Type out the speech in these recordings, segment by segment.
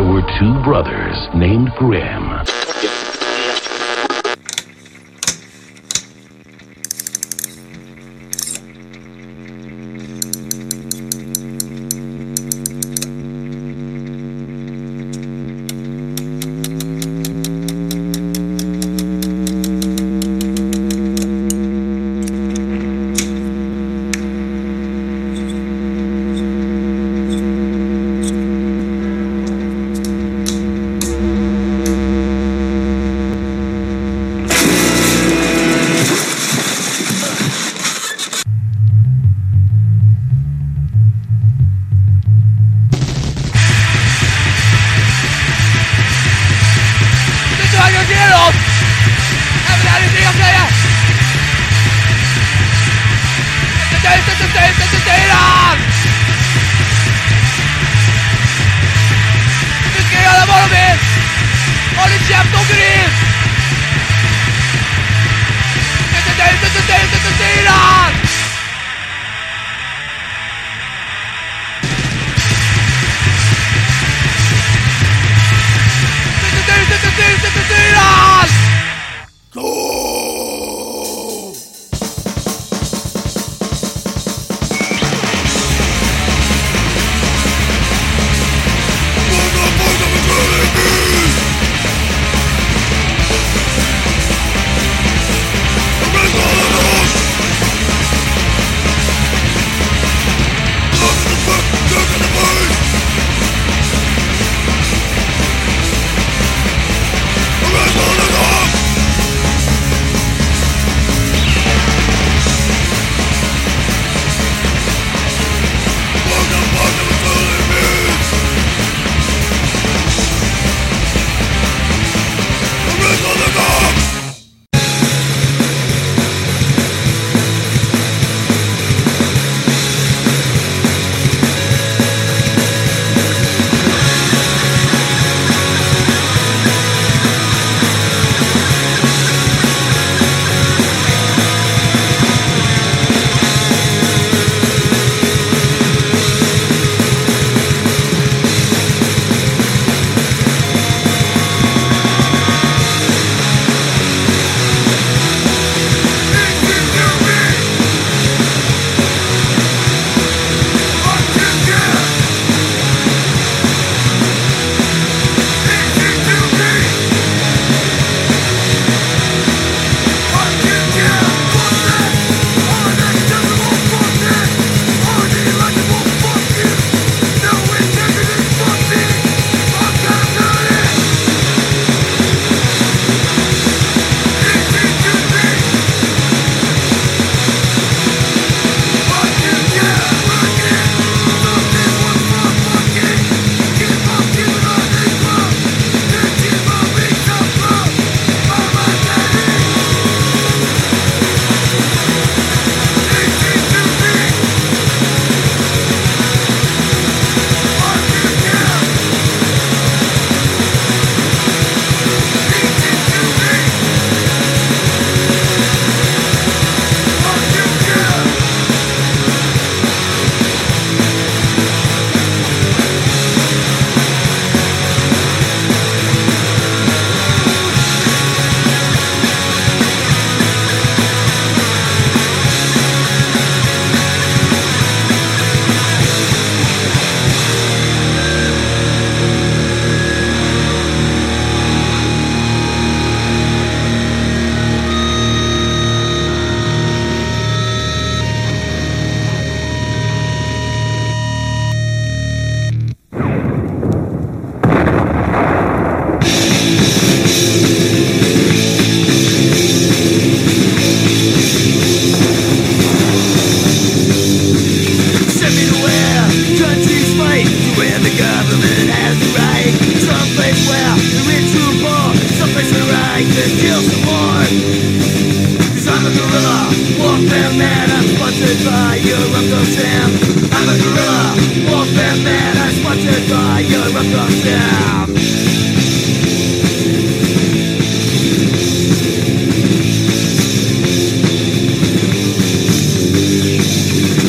were two brothers named Graham.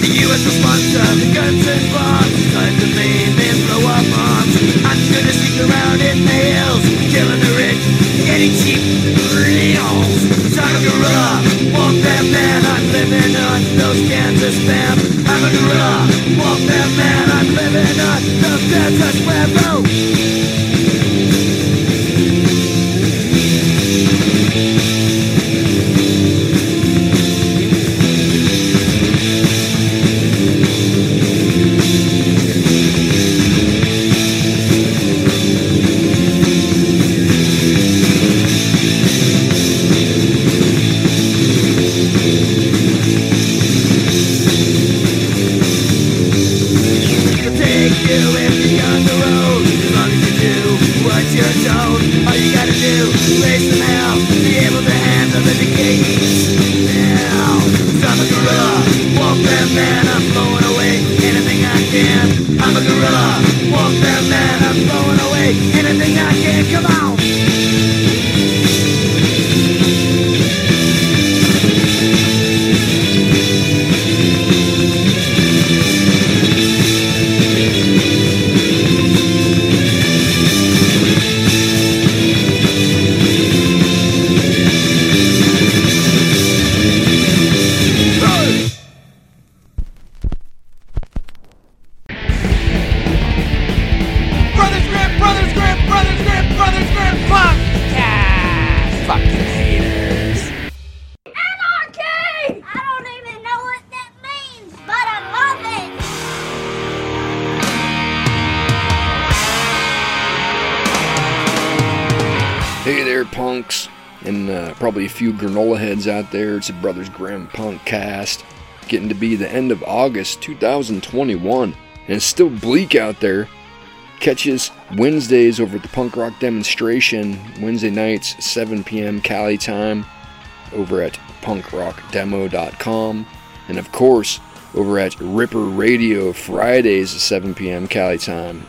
The guns and bombs, time to maim and blow up bombs. I'm gonna sneak around. Hey there, punks, and probably a few granola heads out there. It's a Brothers Grimm Punk Cast, getting to be the end of August 2021, and it's still bleak out there. Catch us Wednesdays over at the Punk Rock Demonstration, Wednesday nights, 7 p.m. Cali time, over at punkrockdemo.com, and of course, over at Ripper Radio, Fridays at 7 p.m. Cali time.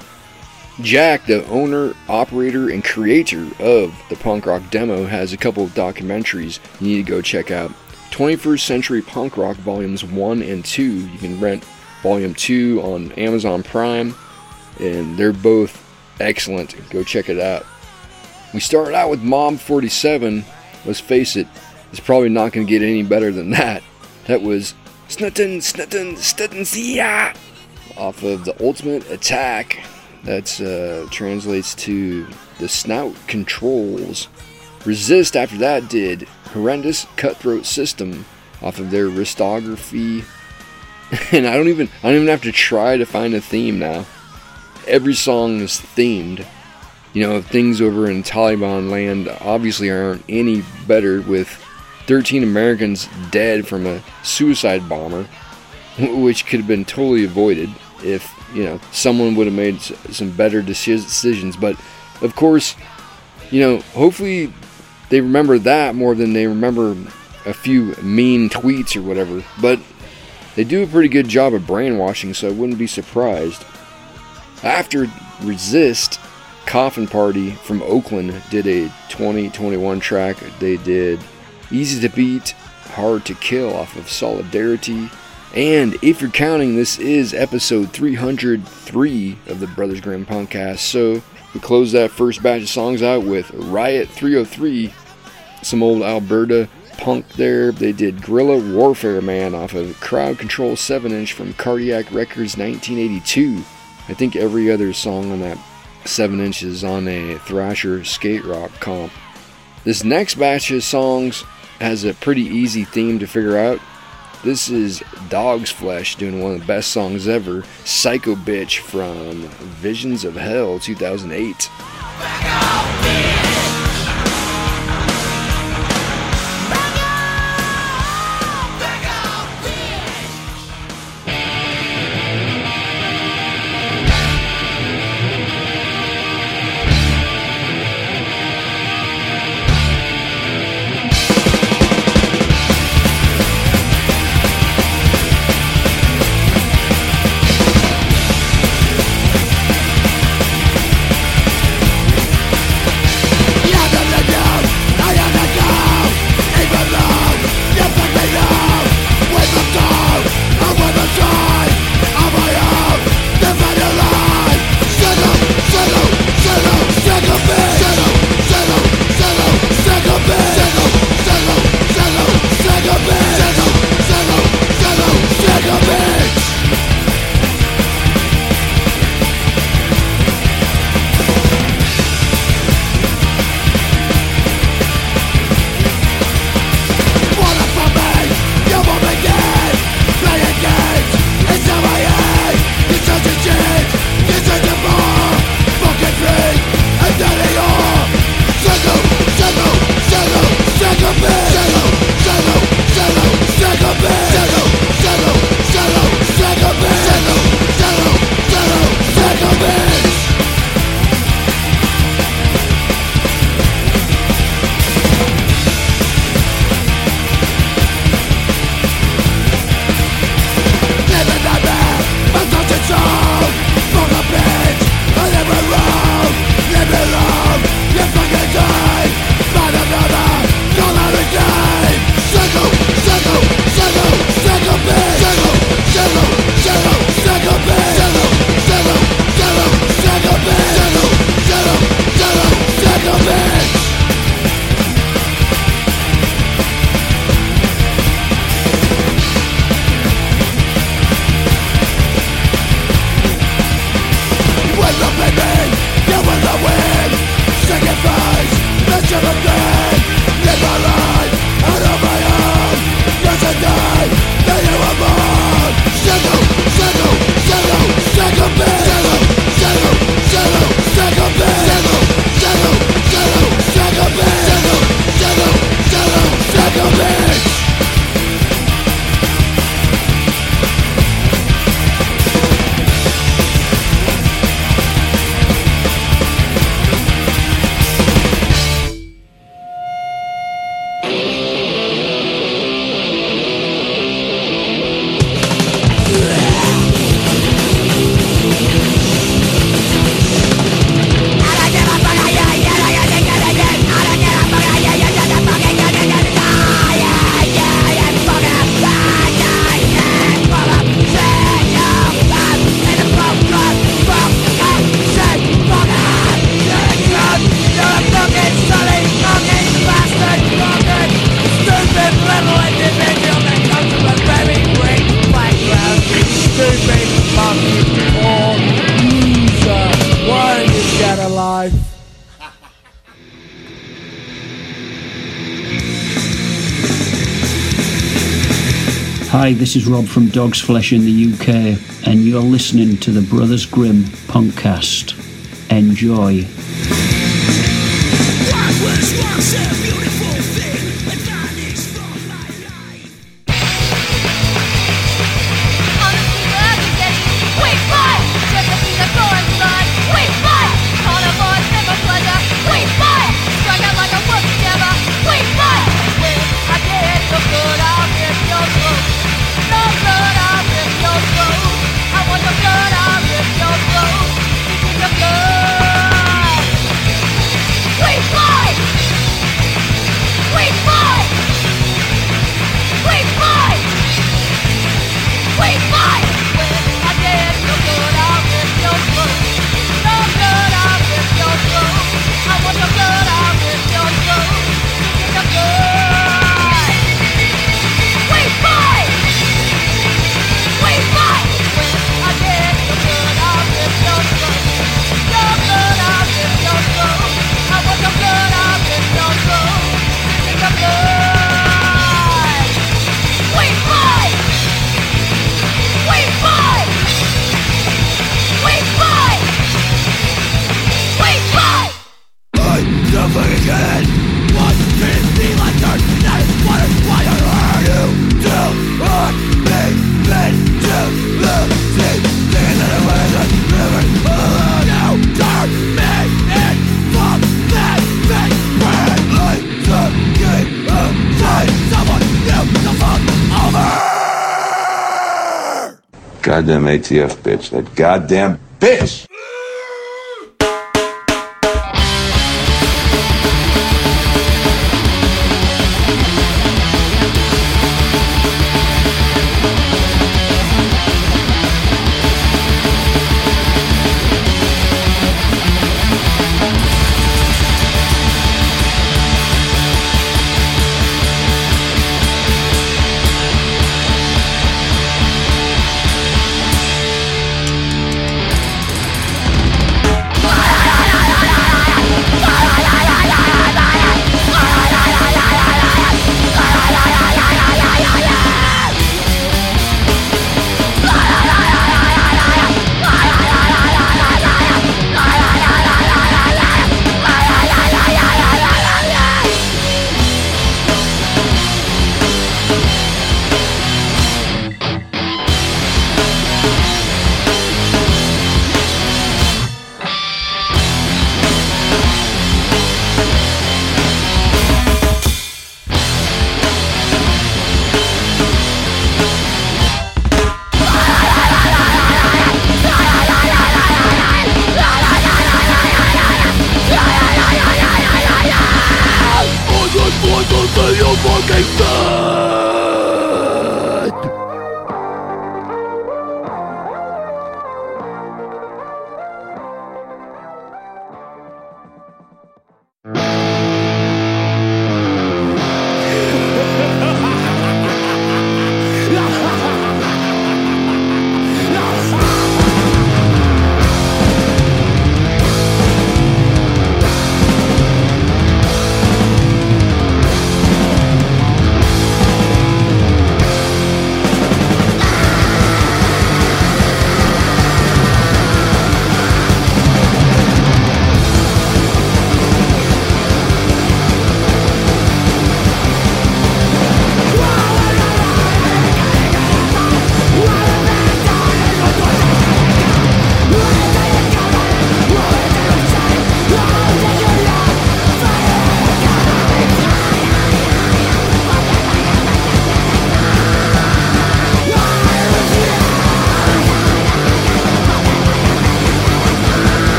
Jack, the owner, operator, and creator of the Punk Rock Demo, has a couple of documentaries you need to go check out. 21st Century Punk Rock Volumes 1 and 2. You can rent Volume 2 on Amazon Prime, and they're both excellent. Go check it out. We started out with Mob 47. Let's face it, it's probably not going to get any better than that. That was Snuttin' Sia off of The Ultimate Attack. That translates to The Snout Controls. Resist after that did Horrendous Cutthroat System off of their Ristography. And I don't even have to try to find a theme now. Every song is themed. You know, things over in Taliban land obviously aren't any better, with 13 Americans dead from a suicide bomber, which could have been totally avoided if, you know, someone would have made some better decisions. But, of course, you know, hopefully they remember that more than they remember a few mean tweets or whatever. But they do a pretty good job of brainwashing, so I wouldn't be surprised. After Resist, Coffin Party from Oakland did a 2021 track. They did Easy to Beat, Hard to Kill off of Solidarity. And if you're counting, this is episode 303 of the Brothers Grimm Punkcast. So we close that first batch of songs out with Riot 303, some old Alberta punk there. They did Guerrilla Warfare Man off of Crowd Control 7-inch from Cardiac Records 1982. I think every other song on that 7-inch is on a Thrasher skate rock comp. This next batch of songs has a pretty easy theme to figure out. This is Dog's Flesh doing one of the best songs ever, Psycho Bitch from Visions of Hell 2008. Yeah. Hi, this is Rob from Dog's Flesh in the UK, and you're listening to the Brothers Grimm Punkcast. Enjoy. Goddamn ATF bitch. That goddamn bitch!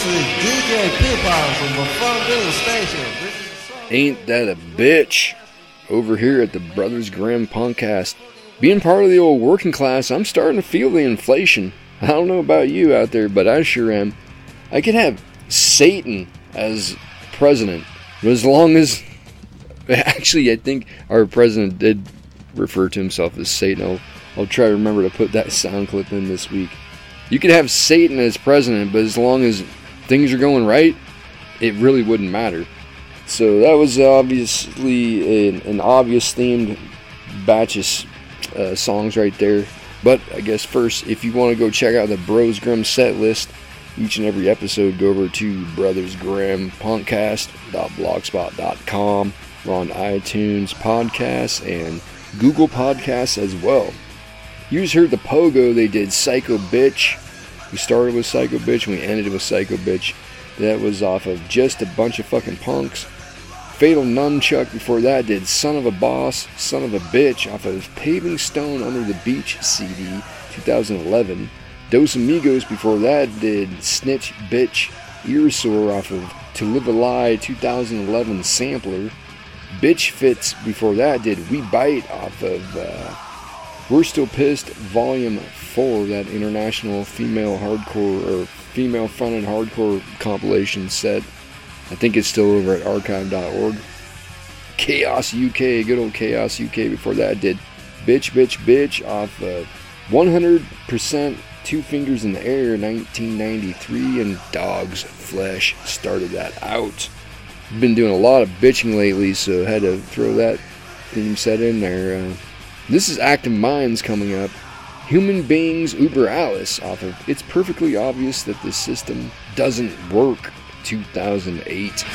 is DJ Pip-Pop from the Funville Station. Ain't that a bitch? Over here at the Brothers Grimm Punkcast. Being part of the old working class, I'm starting to feel the inflation. I don't know about you out there, but I sure am. I could have Satan as president, but as long as... Actually, I think our president did refer to himself as Satan. I'll try to remember to put that sound clip in this week. You could have Satan as president, but as long as things are going right, it really wouldn't matter. So that was obviously an obvious themed batch of songs right there. But I guess first, if you want to go check out the Bros Grimm set list, each and every episode, go over to brothersgrimppunkcast.blogspot.com. We're on iTunes Podcasts and Google Podcasts as well. You just heard the Pogo. They did Psycho Bitch. We started with Psycho Bitch and we ended with Psycho Bitch. That was off of Just a Bunch of Fucking Punks. Fatal Nunchuck before that did Son of a Boss, Son of a Bitch off of Paving Stone Under the Beach CD 2011. Dos Amigos before that did Snitch Bitch Earsore off of To Live a Lie 2011 sampler. Bitch Fits before that did We Bite off of We're Still Pissed Volume 4, that international female hardcore or female fronted hardcore compilation set. I think it's still over at archive.org. Chaos UK, good old Chaos UK before that did Bitch Bitch Bitch off of 100% Two Fingers in the Air 1993, and Dog's Flesh started that out. Been doing a lot of bitching lately, so had to throw that theme set in there. This is Active Minds coming up. Human Beings Uber Alice off of It's Perfectly Obvious That the System Doesn't Work 2008.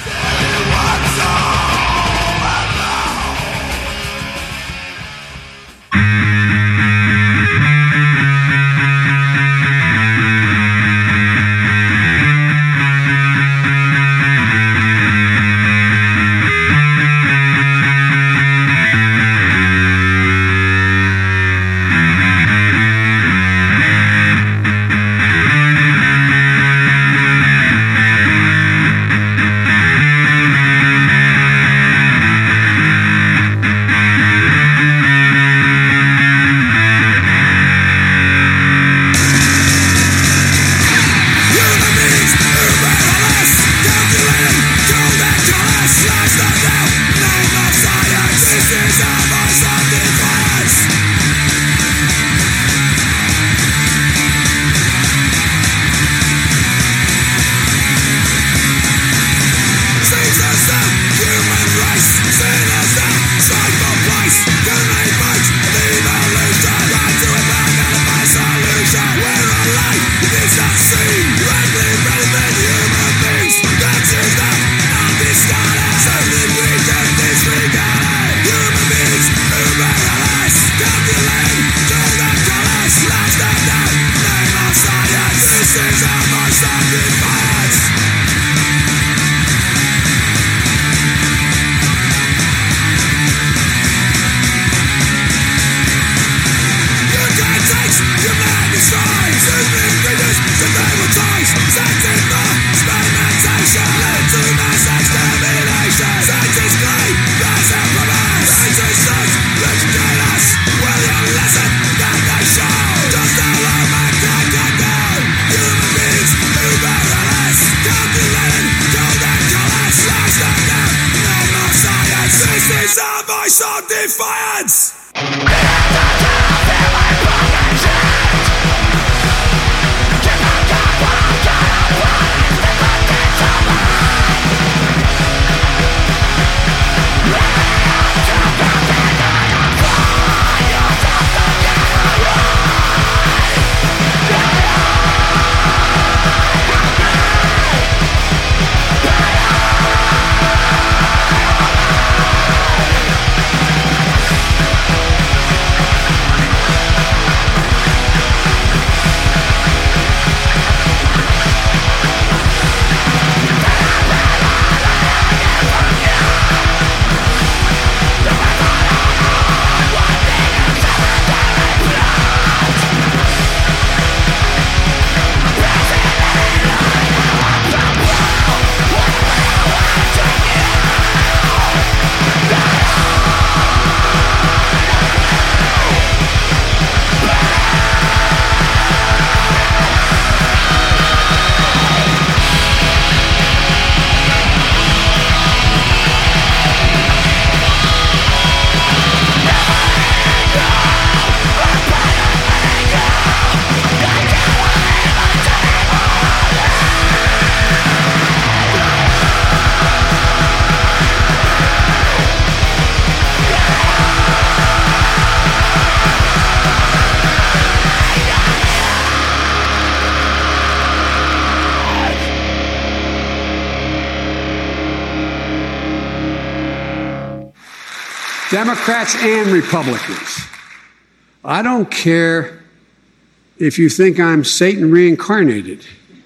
Democrats and Republicans. I don't care if you think I'm Satan reincarnated.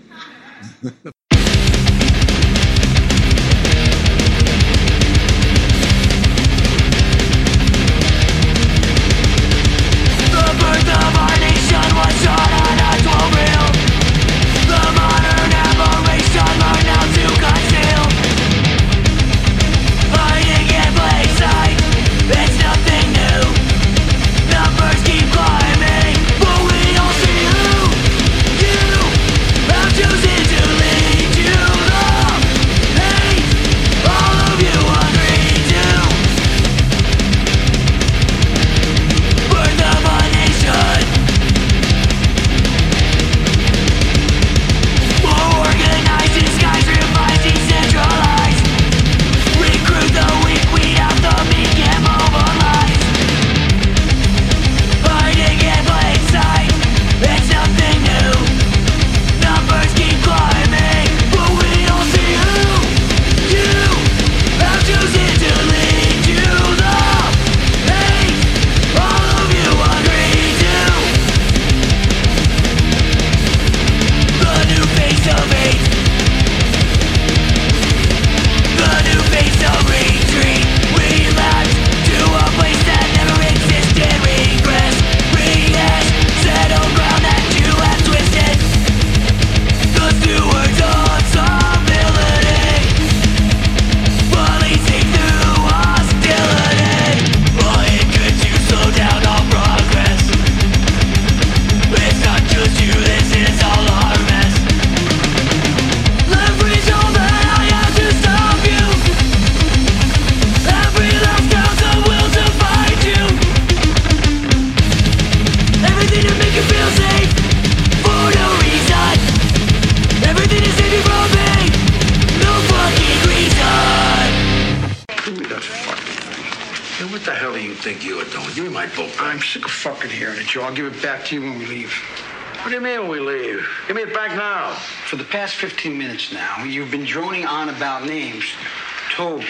I'll give it back to you when we leave. What do you mean when we leave? Give me it back now. For the past 15 minutes now, you've been droning on about names. Toby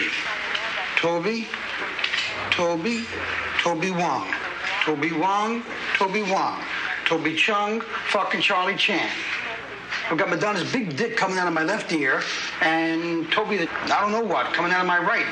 Wong. Toby Wong. Toby Chung, fucking Charlie Chan. I've got Madonna's big dick coming out of my left ear, and Toby, I don't know what, coming out of my right.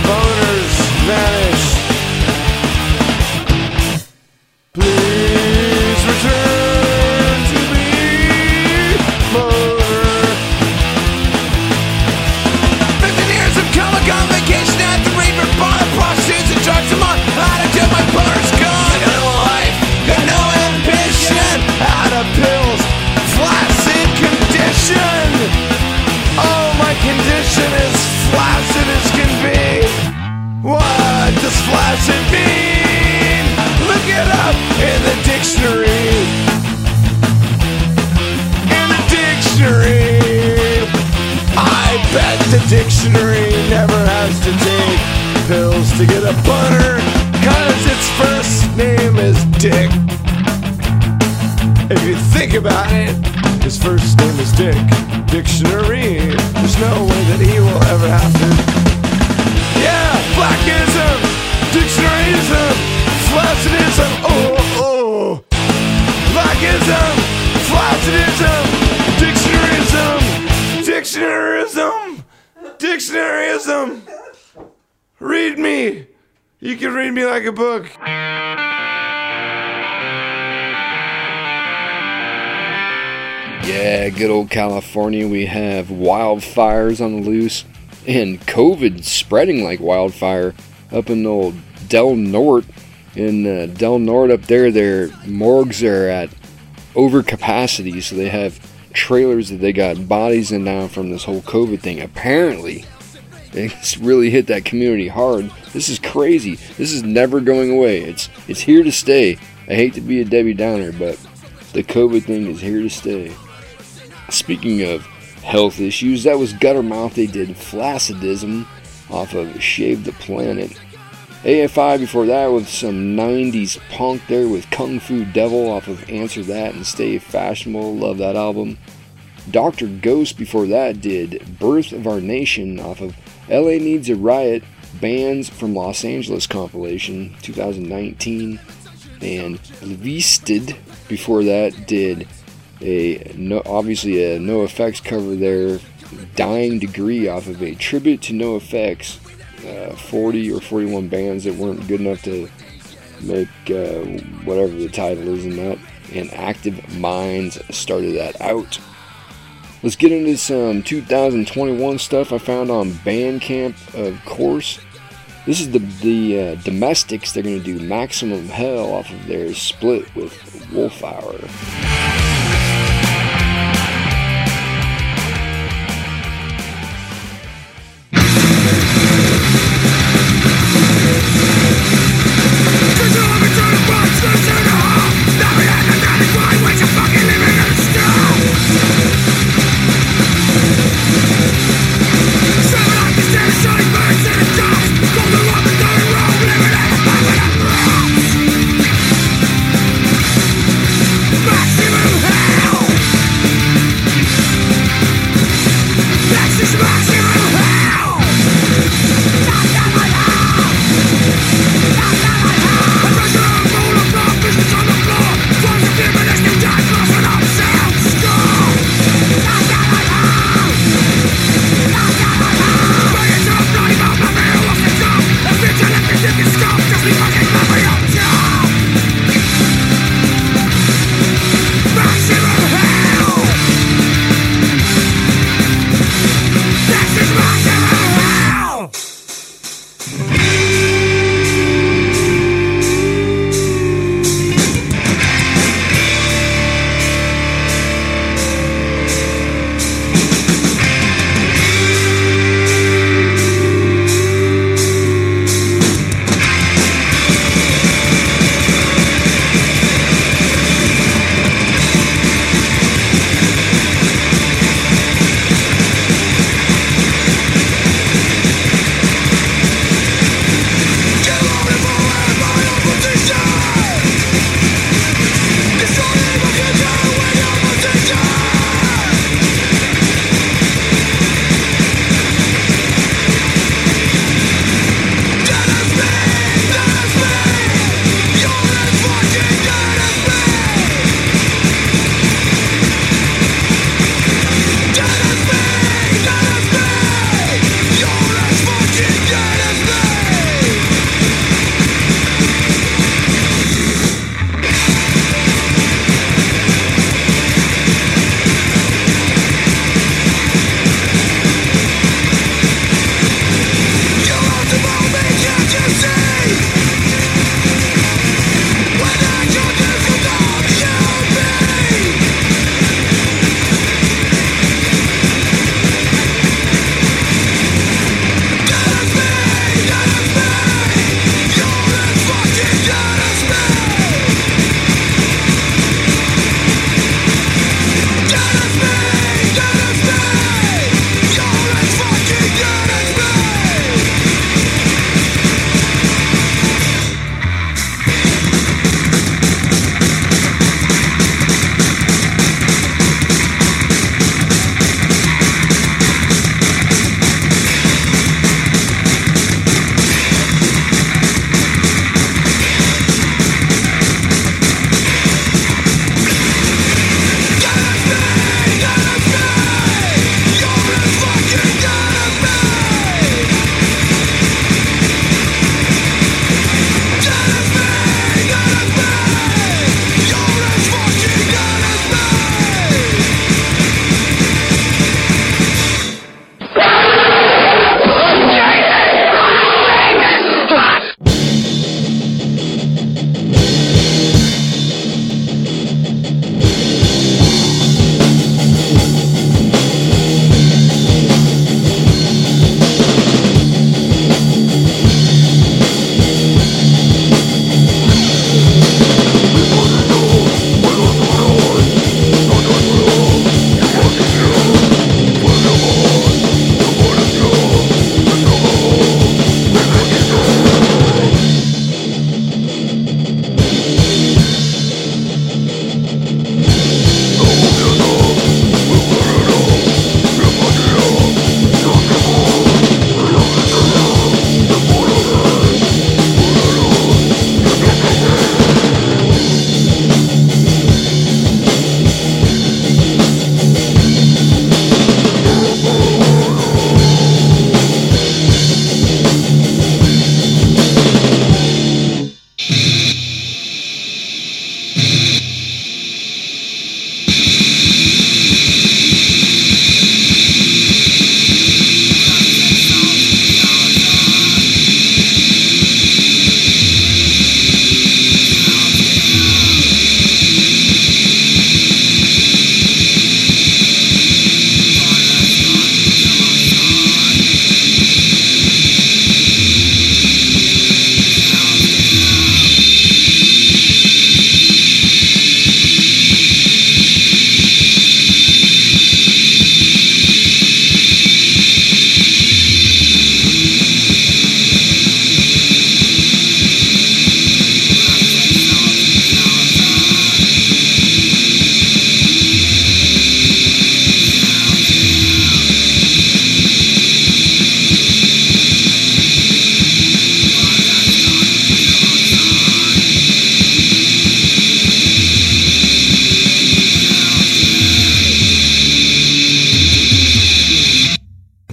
Please. dictionary never has to take pills to get a boner, 'cause its first name is Dick. If you think about it, his first name is Dick. Dictionary, there's no way that he will ever have to. Yeah, blackism, dictionaryism, flaccidism, oh. Blackism, flaccidism, dictionaryism. Read me. You can read me like a book. Yeah, good old California. We have wildfires on the loose and COVID spreading like wildfire up in old Del Norte. In Del Norte up there, their morgues are at overcapacity, so they have trailers that they got bodies in now from this whole COVID thing. Apparently, it's really hit that community hard. This is crazy. This is never going away. It's here to stay. I hate to be a Debbie Downer, but the COVID thing is here to stay. Speaking of health issues, that was Guttermouth. They did Flaccidism off of Shave the Planet. AFI before that with some 90s punk there with Kung Fu Devil off of Answer That and Stay Fashionable. Love that album. Dr. Ghost before that did Birth of Our Nation off of LA Needs a Riot, Bands from Los Angeles compilation 2019. And Levisted before that did obviously a NoFX cover there, Dying Degree off of a tribute to NoFX. 40 or 41 bands that weren't good enough to make whatever the title is in that, and Active Minds started that out. Let's get into some 2021 stuff I found on Bandcamp, of course. This is the Domestics. They're going to do Maximum Hell off of their split with Wolf Hour. Maximum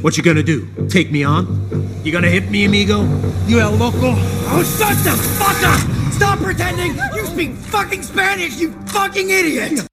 What you gonna do? Take me on? You gonna hit me, amigo? You el loco? Oh, shut the fuck up! Stop pretending you speak fucking Spanish, you fucking idiot!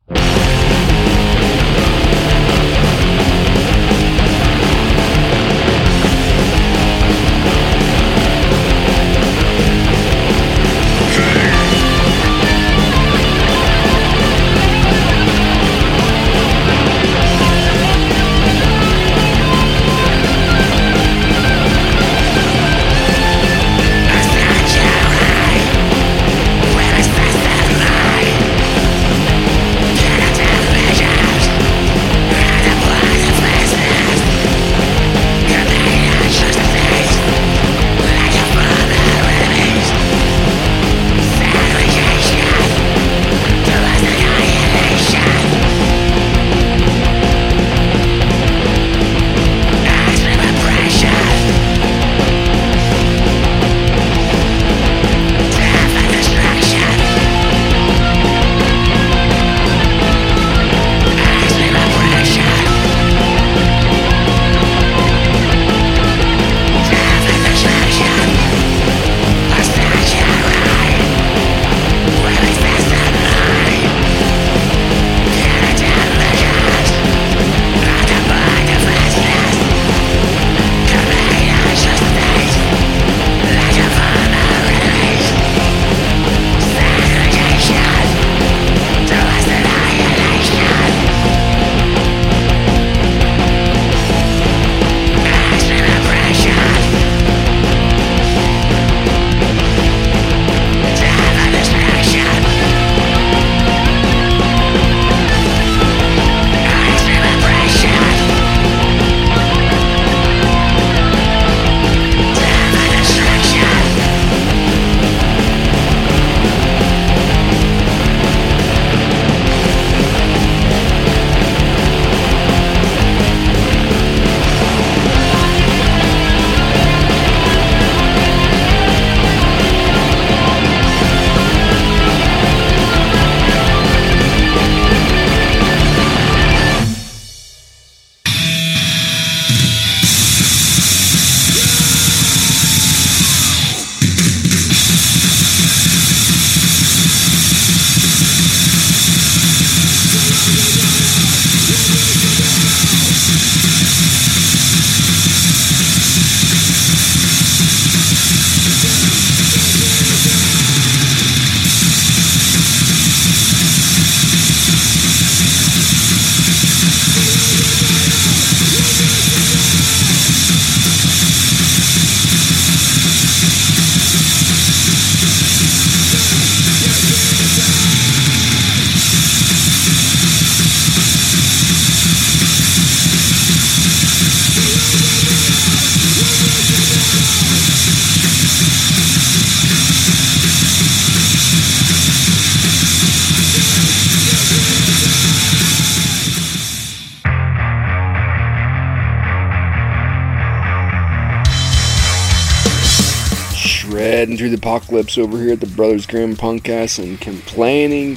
Shredding through the apocalypse over here at the Brothers Grimm Punkcast and complaining.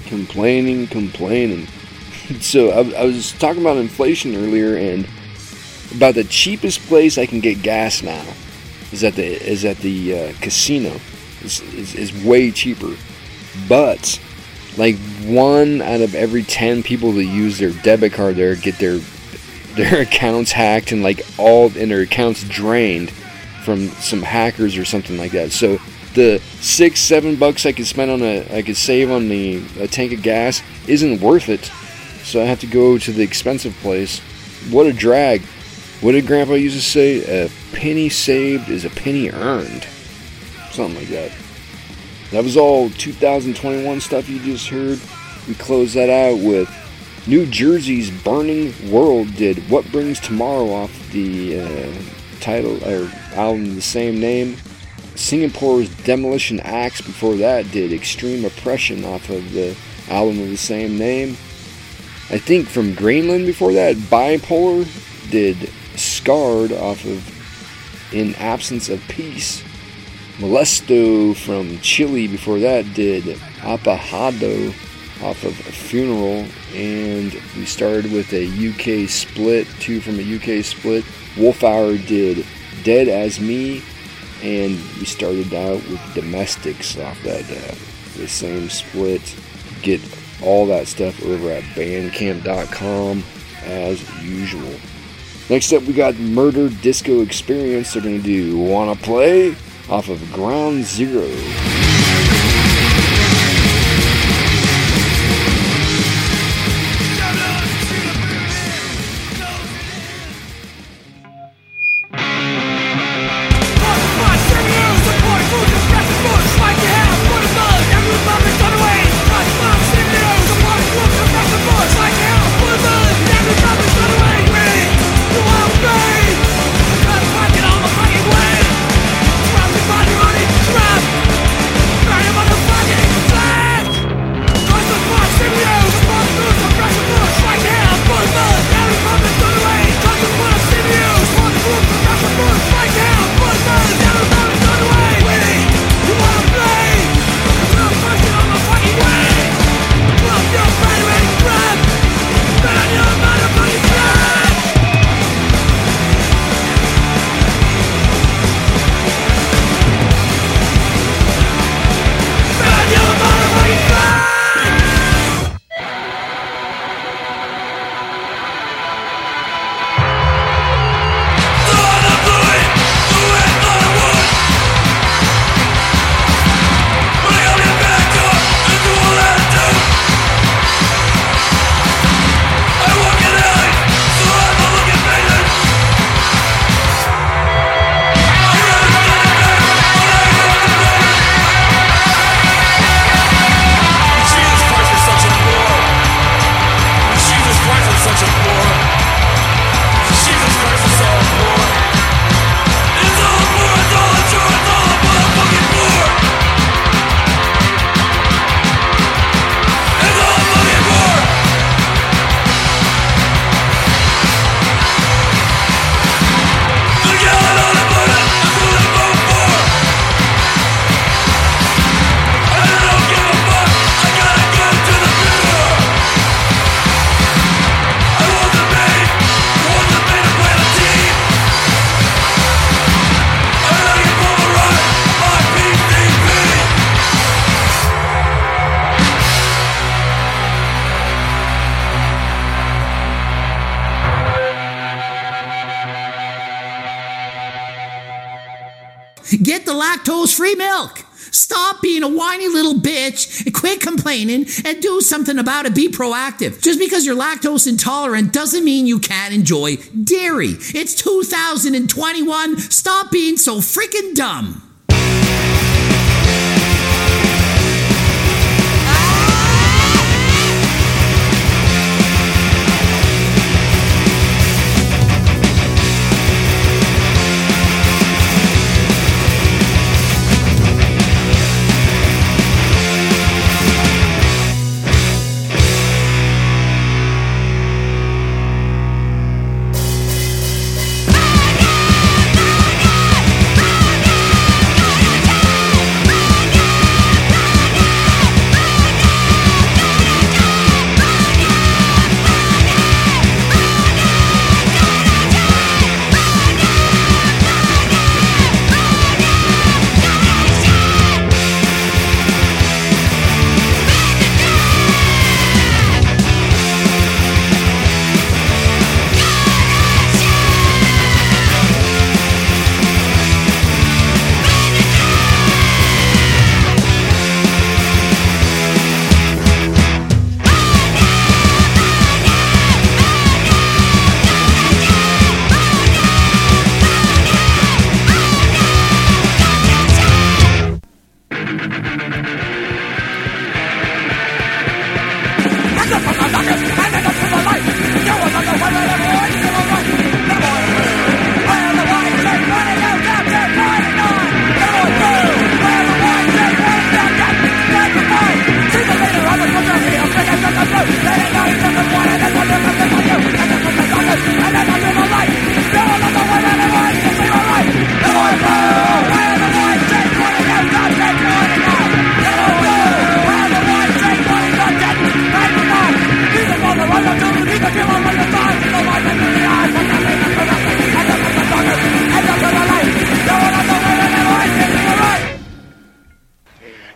So I was talking about inflation earlier, and about the cheapest place I can get gas now is at the casino. Is way cheaper, but like 1 out of every 10 people that use their debit card there get their accounts hacked and their accounts drained from some hackers or something like that. So the $6-7 I could save on a tank of gas isn't worth it. So I have to go to the expensive place. What a drag. What did Grandpa used to say? A penny saved is a penny earned. Something like that. That was all 2021 stuff you just heard. We closed that out with New Jersey's Burning World did What Brings Tomorrow off the title or album of the same name. Singapore's Demolition Axe before that did Extreme Oppression off of the album of the same name. I think from Greenland before that, Bipolar did Scarred off of In Absence of Peace. Molesto from Chile before that did Apajado off of Funeral, and we started with a UK split, 2 from a UK split. Wolfhour did Dead As Me, and we started out with Domestics off that the same split. Get all that stuff over at bandcamp.com as usual. Next up, we got Murder Disco Experience. They're going to do Wanna Play off of Ground Zero. Get the lactose-free milk. Stop being a whiny little bitch, quit complaining, and do something about it. Be proactive. Just because you're lactose intolerant doesn't mean you can't enjoy dairy. It's 2021. Stop being so freaking dumb.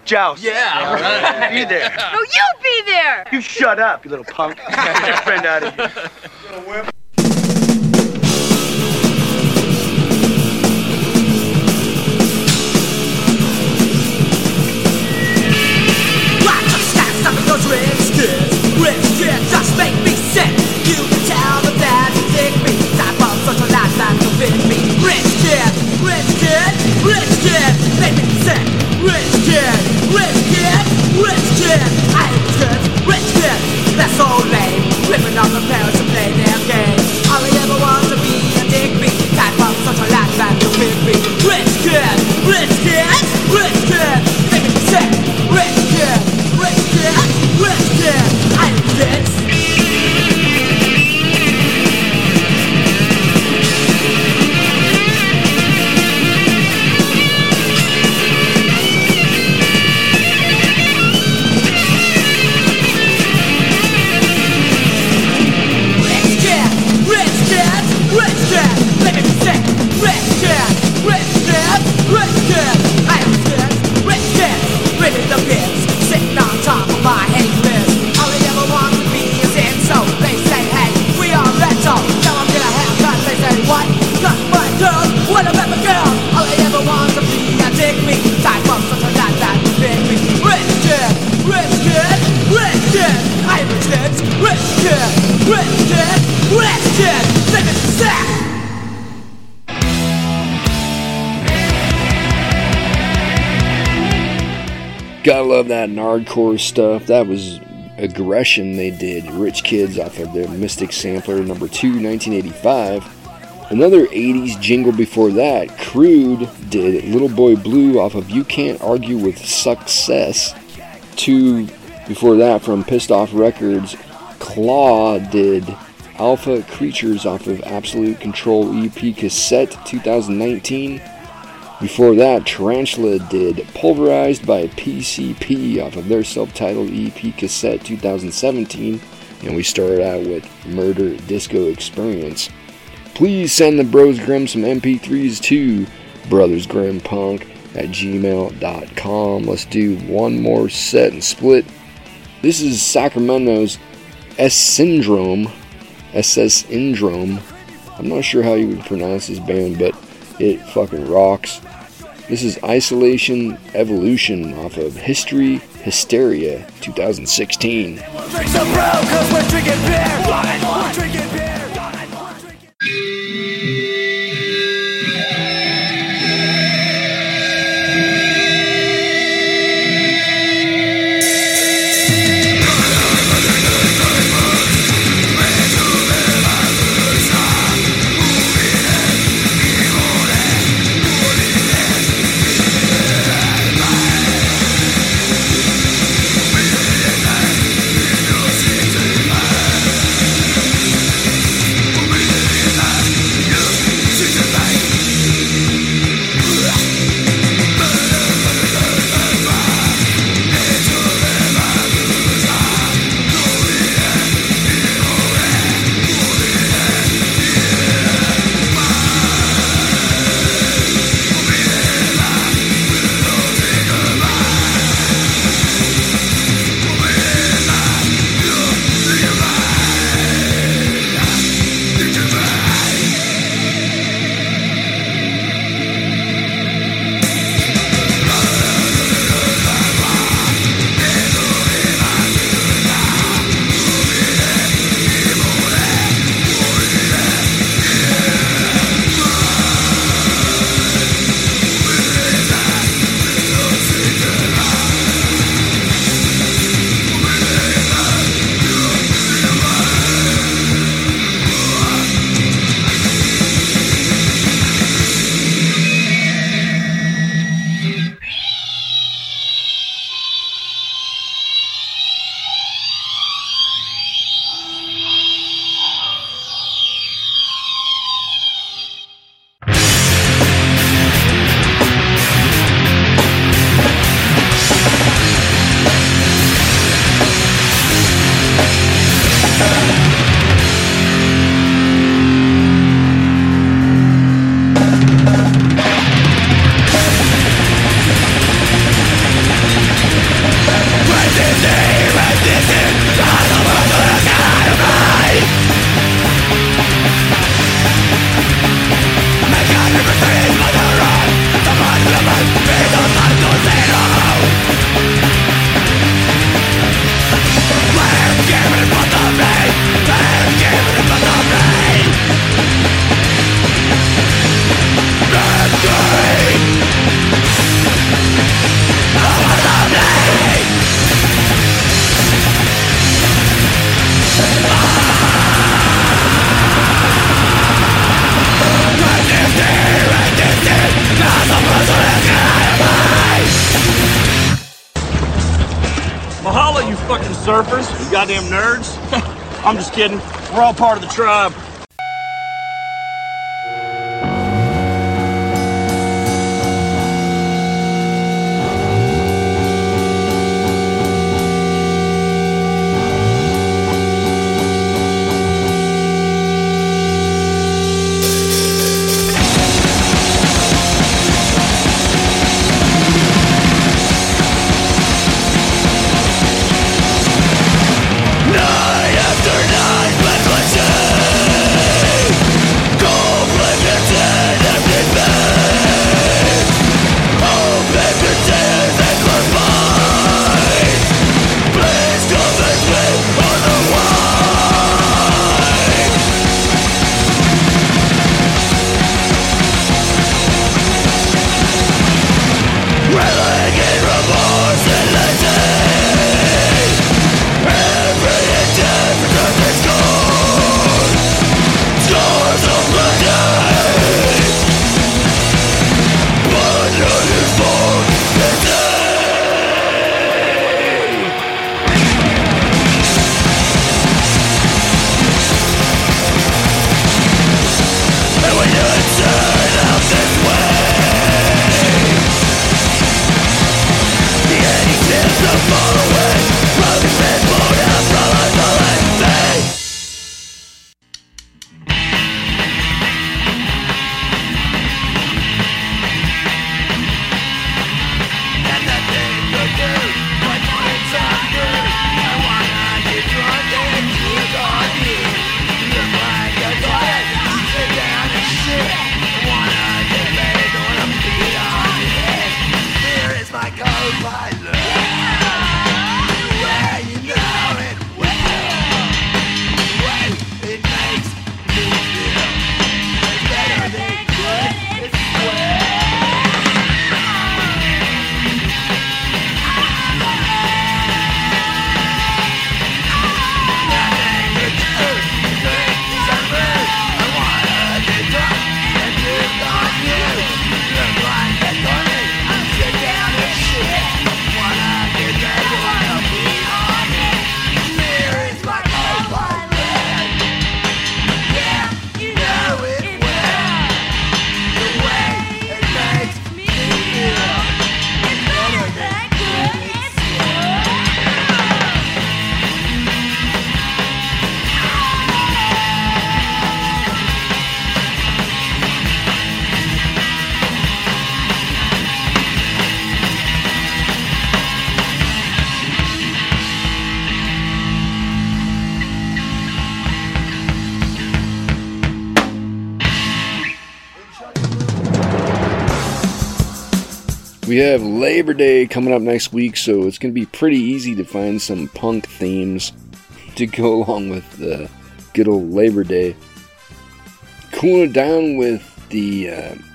joust. Yeah, right. Be there. No, you be there. You shut up, you little punk. Get your friend out of here. Those rich kids just make me sick. You can tell them that you dig me. Type of social life that will fit me. Rich kid, make me sick. Rich kid, I hate kids. Rich kid, that's so lame. Ripping off the parents to play their game. All I ever want to be a dig me. Type of social life that will fit me. Rich kid, make me sick. Rich kid, I hate kids. Gotta love that nardcore stuff. That was Aggression they did. Rich Kids off of their Mystic Sampler number 2, 1985. Another 80s jingle before that, Crude did Little Boy Blue off of You Can't Argue with Success. 2 before that from Pissed Off Records, Claw did Alpha Creatures off of Absolute Control EP cassette 2019. Before that, Tarantula did Pulverized by PCP off of their self-titled EP cassette 2017. And we started out with Murder Disco Experience. Please send the Bros Grimm some MP3s to brothersgrimpunk@gmail.com. Let's do one more set and split. This is Sacramento's SS Syndrome. I'm not sure how you would pronounce this band, but it fucking rocks. This is Isolation Evolution off of History Hysteria 2016. Drink some brew, 'cause we're drinking beer. We're drinking beer. surfers, you goddamn nerds. I'm just kidding. We're all part of the tribe. We have Labor Day coming up next week, so it's going to be pretty easy to find some punk themes to go along with the good old Labor Day. Cooling it down with the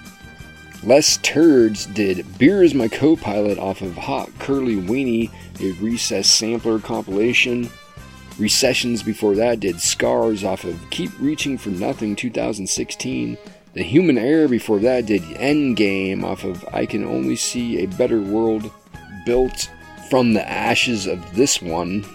Les Turds did Beer Is My Co-Pilot off of Hot Curly Weenie, a Recess sampler compilation. Recessions before that did Scars off of Keep Reaching for Nothing 2016. The Human Error before that did Endgame off of I Can Only See a Better World Built from the Ashes of This One.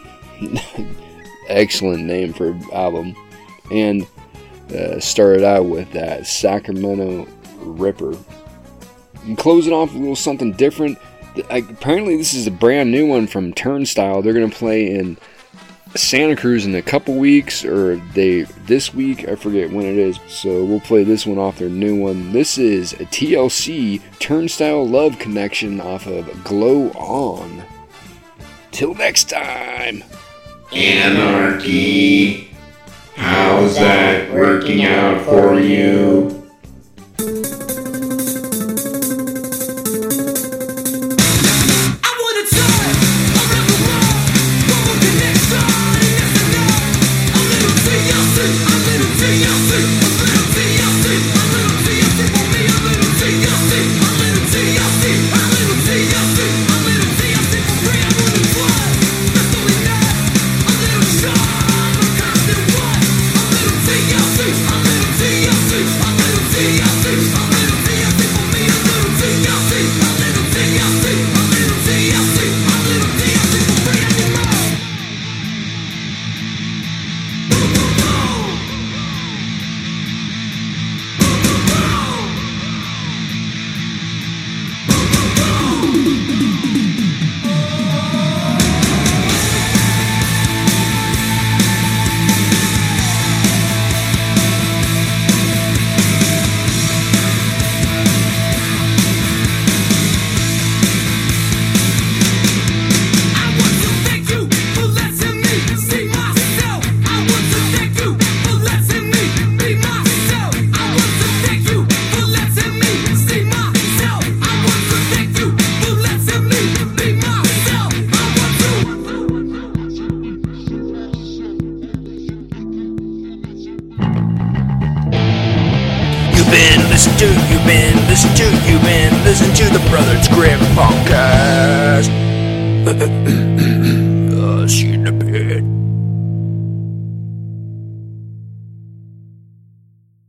Excellent name for an album. And started out with that Sacramento Ripper. And closing off with a little something different. Apparently this is a brand new one from Turnstile. They're going to play in Santa Cruz in a couple weeks, or this week, I forget when it is, so we'll play this one off their new one. This is a TLC Turnstile Love Connection off of Glow On. Till next time. Anarchy. How's that working out for you? I'm listen to the Brothers Grimm podcast. Shit.